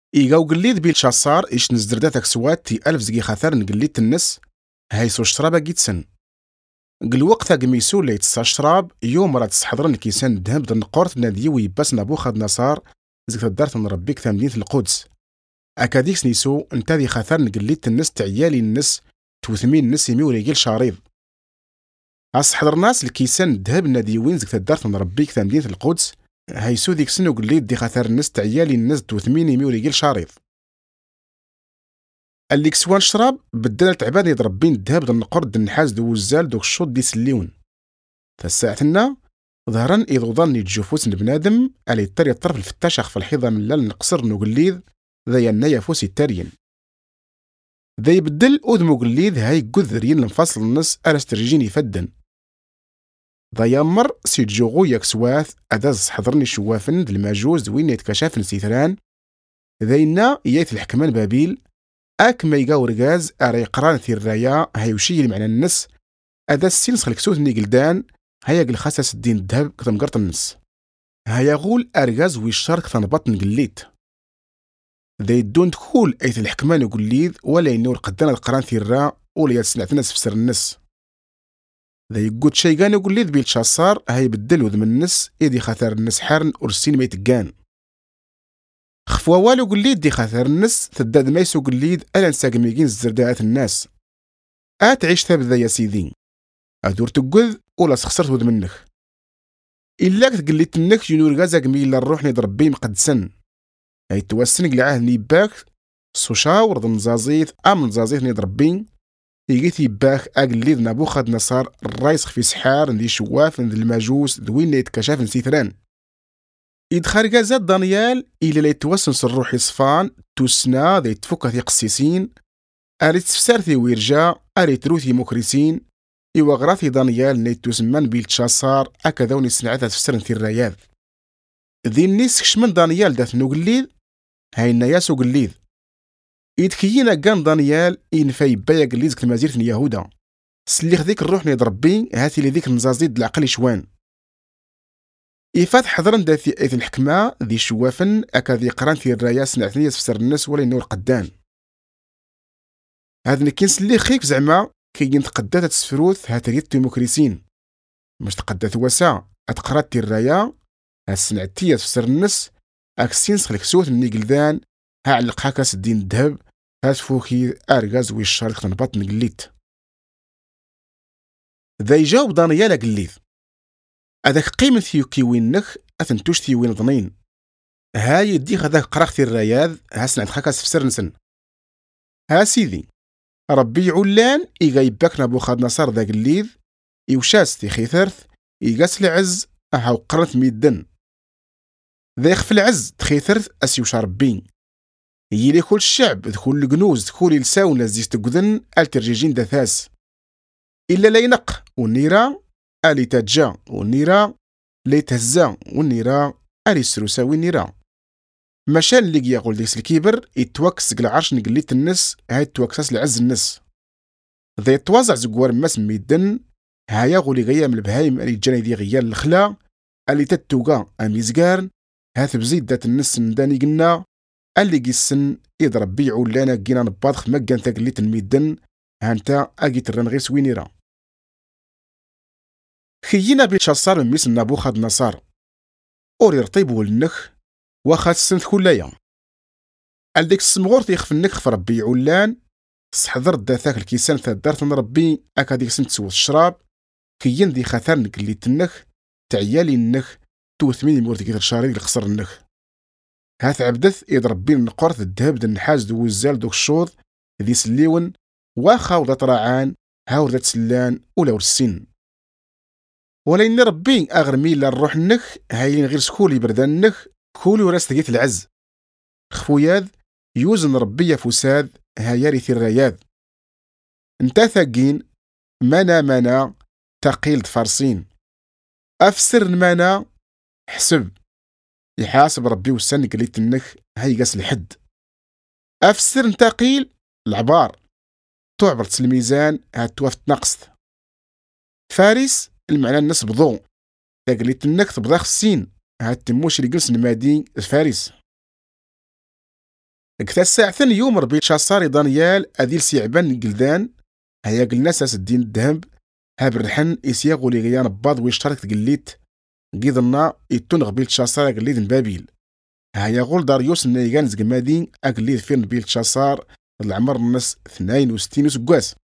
إيغاو قليد بيل شاسار إيش نزدرداتك سوات تي ألف زقي خاثر نقليد النس هايسو شرابا جيتسن قل وقتا قميسو اللي يتسا شراب يوم راه تستحضرن كيسان دهب دن قورت نادي ويباس نبوخذ نصار زيك تدارت نربيك ثمدينة القدس أكاديك سنيسو انتا ذي خاثر نقليد النس تعيالي النس توثمين النس يمي وريقيل شاريض أصحضر ناس الكيسان دهب نادي وين زيك تدارت نربيك ثمدينة القدس هايسو ديك سنو قليد دي خاثر النس تعيالي النس توثمين يمي وريقيل شاريض اللي كسوان شراب بدلت عباد يضربين الذهب د النقر د النحاس دو الزال دوك الشوط دي سليون فالساعتنا ظهرا إذ ظن يتجوفوس بنادم على يطري الطرف الفتاشخ في الحيضة من لال نقصر نقليذ ذا ينايا فوس التارين ذا يبدل أذمو قليذ هاي قذرين لنفصل النص على استرجين يفدن ذا يامر سيتجوغو يكسواث أداز حضرني شوافن ذا الماجوز وين يتكشاف نسيثران ذا ينا إياث الحكمان بابيل أك ما يقاو رقاز أري قران ثير الرايا هايوشي معنى النس أدا السين سخلك سوث نيقلدان هيا قل خاسس الدين الذهب كتمقرط النس هيا غول أرقاز ويشارك ثنبط نقليت ذا يدون دخول أيث الحكمان يقليذ ولا ينور قدان القران ثير الرا ولا يتسنعت الناس في سر النس ذا يقود شيقان يقليذ بيلشاصار هاي بدل وذم النس إيدي خاثر النس حارن أرسين ما يتقان خفوا والو قليد دي خاثر النس تداد ميسو قليد ألا نساقميقين الزرداءات الناس تعيش ثابت ذا يا سيدين أدور تقذ ولا سخسرت ود منك إلاك تقليت النك جنور غازا قميل الروح نضرب بيه مقدسن أي توسن قلعاه نيباك سوشاور ضن زازيث أمن زازيث نضرب بين يجيت يباك أقليد نبوخذ نصار الرايس في سحار ندي شواف ندي الماجوس دوين يتكشاف نسيثران يدخل غازات دانيال إلى لا يتوسنس الروح يصفان توسنا ذي تفكث يقسيسين أريد تفسارثي ويرجع أريد تروثي مكرسين إوا غراثي دانيال نيت تسمن بيلتشاسار أكذوني سنعتها تفسرن في الرياض ذي النيس كشمن دانيال داث نقليذ هاي النياس وقليذ يدكينا كان دانيال إنفاي بايا قليزك المزيرة يهودا سليخ ذيك الروح نيضربين هاتي لذيك المزازيد العقل شوان إفات حضرن داثي أيث الحكمة ذي شوافن أكا ذي قران في الرايا سنعثنية تفسر الناس ولا ينور قدان هذا نكينس اللي خيك زعما كي ينتقدات تسفروث هاتريت ديموكريسين مش تقدات وسا أتقرات الرايا هاسنعتية تفسر الناس أكسينس خلك سوث النيقلدان هاعلق هاكاس الدين الذهب هاتفوكي أرغاز ويشارك تنبط نقليت ذا يجاوب دانيالا قليذ هذاك قيمة ثيوكي وينك أثنتوش ثي وين ظنين هاي يديك هذاك قراختي الرياض هاسنعت خاكاس في سرنسن ها سيدي ربي علان إيغا يباك نبوخذ نصر ذاك الليذ إوشاس تي خيثرث إيغاس العز أهاو قرنت ميدن ذا يخف العز تخيثرث أسيوش ربين يلي كل الشعب دخول الجنوز دخول الساون لزيز تقذن الترجيجين دثاس إلا لا ينق والنيران ألي تجا والنيرا لي تهزا والنيرا ألي سروسا والنيرا مشان اللي يقول ديس الكبر يتوكس قل عرش نقليت النس هاي توكساس لعز النس ذا يتوازع زقوار ماس ميدن هايا غولي غيا من البهايم ألي جاني دي غيال الخلا ألي تتوقا أمي زقارن هاث بزيد دات النس نداني قلنا ألي قيسن يضرب بيعو لانا قينا نباضخ مقان تاقليت الميدن هانتا أجيت الرنغيس سوينيرا خينا بيتشاصار من ميس نبوخذ نصار أوري رطيبو النخ واخا السنث كليا الديك السمغور تيخف النخ في ربي علان صحضر داثاك الكيسان ثدارت نربي أكا ديك سنت سوى الشراب كيين دي خاثار نقليت النخ تعيالي النخ توثمين مورتي كيثر شاري لخسر النخ هاث عبدث يضربين النقرث الذهب د النحاس دو الزال دوك الشوض ذي سليون واخا ودا طرعان هاور ذات سلان ولا ورسين ولين ربي أغرمي للروح النخ هاين غير سكولي بردان النخ كولي وراس تقيت العز خفوياذ يوزن ربي فساد هاياري في الرياض انتا ثاقين مانا تقيل فارسين أفسر مانا حسب يحاسب ربي وسن قليت النخ هاي قاس الحد أفسر انتقيل العبار تعبر الميزان هاتوافت نقص فارس المعنى الناس بضو تقليت النك تبضاخ السين هاد تموش اللي جلس المادي الفارس كتا الساعة ثاني يوم ربي شاساري دانيال أذيل سيعبان قلدان هيا قلنا ساس الدين الذهب هاب الرحن إسياغو لي غيان باد ويشترك تقليت قيضنا يتون غبيل شاسار قليد بابيل هيا غول داريوس النيغان زقمادين أقليد فين بيل شاسار العمر الناس 62 سكواس